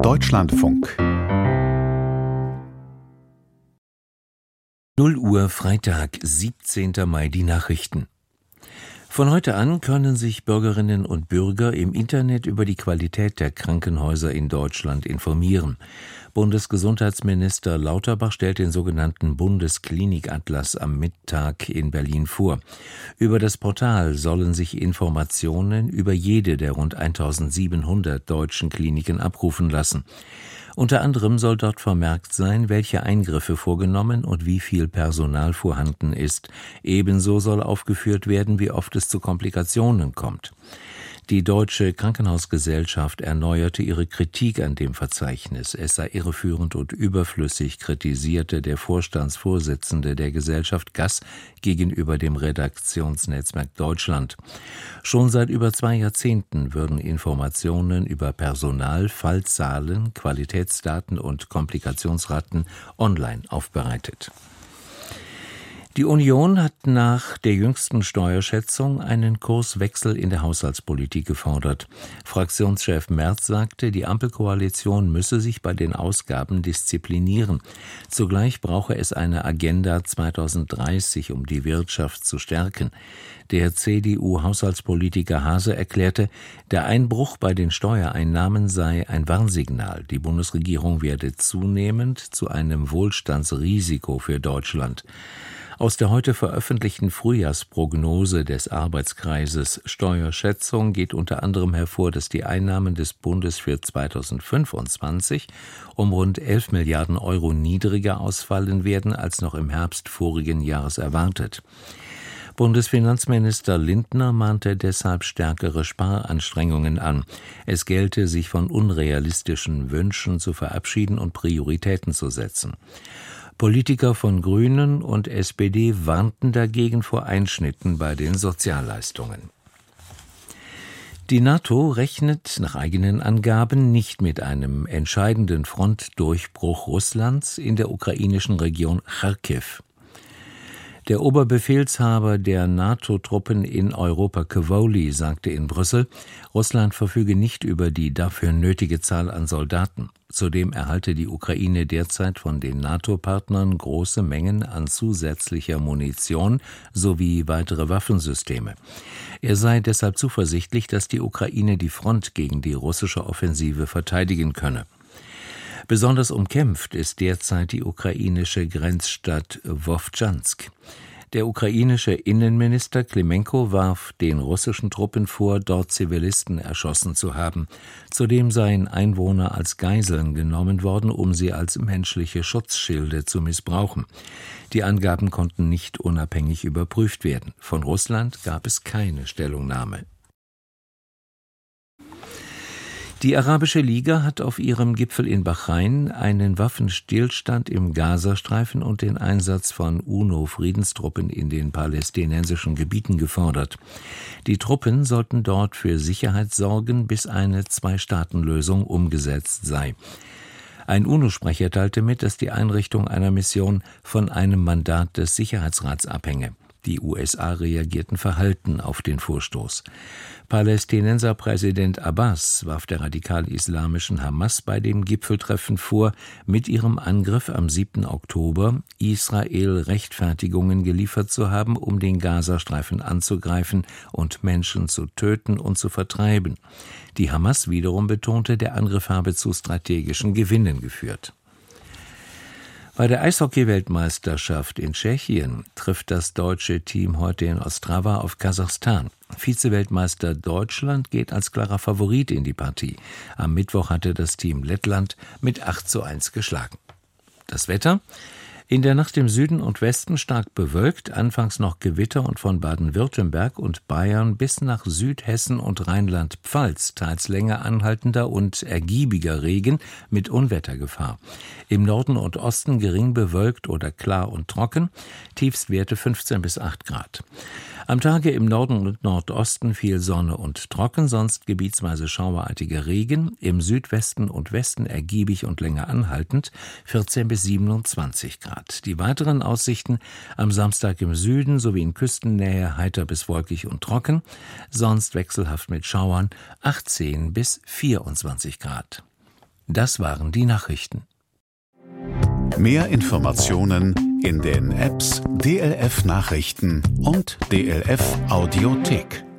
Deutschlandfunk 0 Uhr, Freitag, 17. Mai, die Nachrichten. Von heute an können sich Bürgerinnen und Bürger im Internet über die Qualität der Krankenhäuser in Deutschland informieren. Bundesgesundheitsminister Lauterbach stellt den sogenannten Bundesklinikatlas am Mittag in Berlin vor. Über das Portal sollen sich Informationen über jede der rund 1700 deutschen Kliniken abrufen lassen. Unter anderem soll dort vermerkt sein, welche Eingriffe vorgenommen und wie viel Personal vorhanden ist. Ebenso soll aufgeführt werden, wie oft es zu Komplikationen kommt. Die Deutsche Krankenhausgesellschaft erneuerte ihre Kritik an dem Verzeichnis. Es sei irreführend und überflüssig, kritisierte der Vorstandsvorsitzende der Gesellschaft Gass gegenüber dem Redaktionsnetzwerk Deutschland. Schon seit über 2 Jahrzehnten würden Informationen über Personal, Fallzahlen, Qualitätsdaten und Komplikationsraten online aufbereitet. Die Union hat nach der jüngsten Steuerschätzung einen Kurswechsel in der Haushaltspolitik gefordert. Fraktionschef Merz sagte, die Ampelkoalition müsse sich bei den Ausgaben disziplinieren. Zugleich brauche es eine Agenda 2030, um die Wirtschaft zu stärken. Der CDU-Haushaltspolitiker Hase erklärte, der Einbruch bei den Steuereinnahmen sei ein Warnsignal. Die Bundesregierung werde zunehmend zu einem Wohlstandsrisiko für Deutschland. Aus der heute veröffentlichten Frühjahrsprognose des Arbeitskreises Steuerschätzung geht unter anderem hervor, dass die Einnahmen des Bundes für 2025 um rund 11 Milliarden Euro niedriger ausfallen werden als noch im Herbst vorigen Jahres erwartet. Bundesfinanzminister Lindner mahnte deshalb stärkere Sparanstrengungen an. Es gelte, sich von unrealistischen Wünschen zu verabschieden und Prioritäten zu setzen. Politiker von Grünen und SPD warnten dagegen vor Einschnitten bei den Sozialleistungen. Die NATO rechnet nach eigenen Angaben nicht mit einem entscheidenden Frontdurchbruch Russlands in der ukrainischen Region Charkiw. Der Oberbefehlshaber der NATO-Truppen in Europa, Kevouly, sagte in Brüssel, Russland verfüge nicht über die dafür nötige Zahl an Soldaten. Zudem erhalte die Ukraine derzeit von den NATO-Partnern große Mengen an zusätzlicher Munition sowie weitere Waffensysteme. Er sei deshalb zuversichtlich, dass die Ukraine die Front gegen die russische Offensive verteidigen könne. Besonders umkämpft ist derzeit die ukrainische Grenzstadt Wowtschansk. Der ukrainische Innenminister Klimenko warf den russischen Truppen vor, dort Zivilisten erschossen zu haben. Zudem seien Einwohner als Geiseln genommen worden, um sie als menschliche Schutzschilde zu missbrauchen. Die Angaben konnten nicht unabhängig überprüft werden. Von Russland gab es keine Stellungnahme. Die Arabische Liga hat auf ihrem Gipfel in Bahrain einen Waffenstillstand im Gazastreifen und den Einsatz von UNO-Friedenstruppen in den palästinensischen Gebieten gefordert. Die Truppen sollten dort für Sicherheit sorgen, bis eine Zwei-Staaten-Lösung umgesetzt sei. Ein UNO-Sprecher teilte mit, dass die Einrichtung einer Mission von einem Mandat des Sicherheitsrats abhänge. Die USA reagierten verhalten auf den Vorstoß. Palästinenser Präsident Abbas warf der radikal-islamischen Hamas bei dem Gipfeltreffen vor, mit ihrem Angriff am 7. Oktober Israel Rechtfertigungen geliefert zu haben, um den Gazastreifen anzugreifen und Menschen zu töten und zu vertreiben. Die Hamas wiederum betonte, der Angriff habe zu strategischen Gewinnen geführt. Bei der Eishockey-Weltmeisterschaft in Tschechien trifft das deutsche Team heute in Ostrava auf Kasachstan. Vize-Weltmeister Deutschland geht als klarer Favorit in die Partie. Am Mittwoch hatte das Team Lettland mit 8:1 geschlagen. Das Wetter? In der Nacht im Süden und Westen stark bewölkt, anfangs noch Gewitter und von Baden-Württemberg und Bayern bis nach Südhessen und Rheinland-Pfalz teils länger anhaltender und ergiebiger Regen mit Unwettergefahr. Im Norden und Osten gering bewölkt oder klar und trocken, Tiefstwerte 15 bis 8 Grad. Am Tage im Norden und Nordosten viel Sonne und trocken, sonst gebietsweise schauerartiger Regen, im Südwesten und Westen ergiebig und länger anhaltend, 14 bis 27 Grad. Die weiteren Aussichten am Samstag im Süden sowie in Küstennähe heiter bis wolkig und trocken, sonst wechselhaft mit Schauern, 18 bis 24 Grad. Das waren die Nachrichten. Mehr Informationen in den Apps DLF Nachrichten und DLF Audiothek.